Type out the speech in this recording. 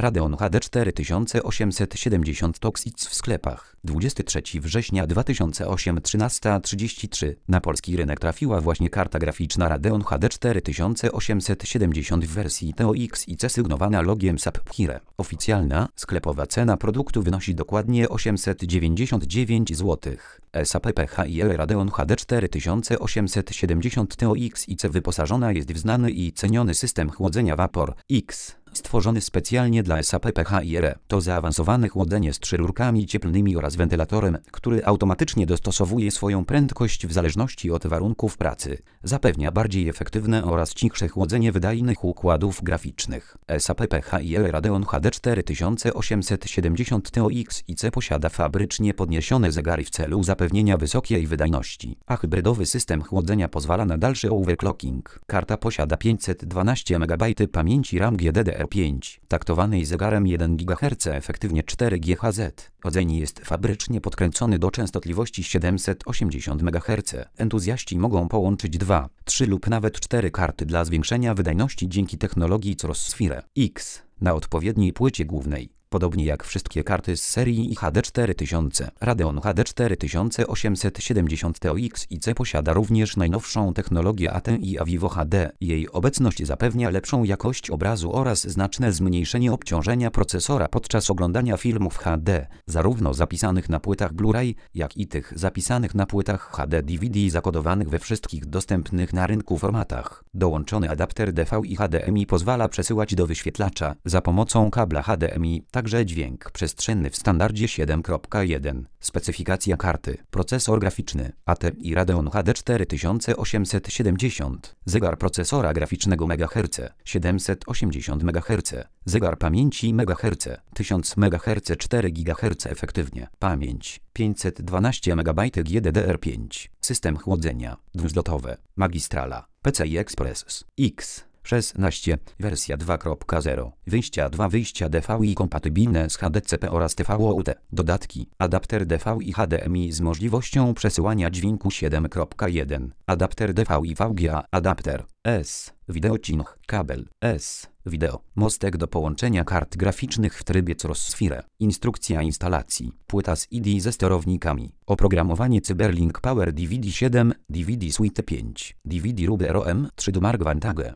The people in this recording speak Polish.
Radeon HD 4870 Toxic w sklepach. 23 września 2008 13:33. Na polski rynek trafiła właśnie karta graficzna Radeon HD 4870 w wersji TOX i C sygnowana logiem Sapphire. Oficjalna, sklepowa cena produktu wynosi dokładnie 899 zł. Sapphire Radeon HD 4870 TOX i C wyposażona jest w znany i ceniony system chłodzenia Vapor X. Stworzony specjalnie dla Sapphire. To zaawansowane chłodzenie z 3 rurkami cieplnymi oraz wentylatorem, który automatycznie dostosowuje swoją prędkość w zależności od warunków pracy. Zapewnia bardziej efektywne oraz cichsze chłodzenie wydajnych układów graficznych. Sapphire Radeon HD 4870 TOX i C posiada fabrycznie podniesione zegary w celu zapewnienia wysokiej wydajności, a hybrydowy system chłodzenia pozwala na dalszy overclocking. Karta posiada 512 MB pamięci RAM GDDR5, taktowanej zegarem 1 GHz, efektywnie 4 GHz. Chłodzenie jest fabrycznie podkręcony do częstotliwości 780 MHz. Entuzjaści mogą połączyć 2, 3 lub nawet 4 karty dla zwiększenia wydajności dzięki technologii Crossphere X na odpowiedniej płycie głównej. Podobnie jak wszystkie karty z serii HD 4000, Radeon HD 4870 TOX i C posiada również najnowszą technologię ATI Avivo HD. Jej obecność zapewnia lepszą jakość obrazu oraz znaczne zmniejszenie obciążenia procesora podczas oglądania filmów HD, zarówno zapisanych na płytach Blu-ray, jak i tych zapisanych na płytach HD DVD zakodowanych we wszystkich dostępnych na rynku formatach. Dołączony adapter DVI HDMI pozwala przesyłać do wyświetlacza za pomocą kabla HDMI także dźwięk przestrzenny w standardzie 7.1. Specyfikacja karty. Procesor graficzny ATI Radeon HD 4870. Zegar procesora graficznego MHz 780 MHz. Zegar pamięci MHz 1000 MHz 4 GHz efektywnie. Pamięć 512 MB GDDR5. System chłodzenia dwuzlotowe. Magistrala PCI Express X 16, wersja 2.0, wyjścia 2, wyjścia DVI kompatybilne z HDCP oraz TVOUT. Dodatki: adapter DVI HDMI z możliwością przesyłania dźwięku 7.1, adapter DVI VGA, adapter S, wideociąg, kabel S, wideo, mostek do połączenia kart graficznych w trybie Crossphere, instrukcja instalacji, płyta z ID ze sterownikami, oprogramowanie Cyberlink Power DVD 7, DVD Suite 5, DVD Rube ROM 3 do Mark Vantage.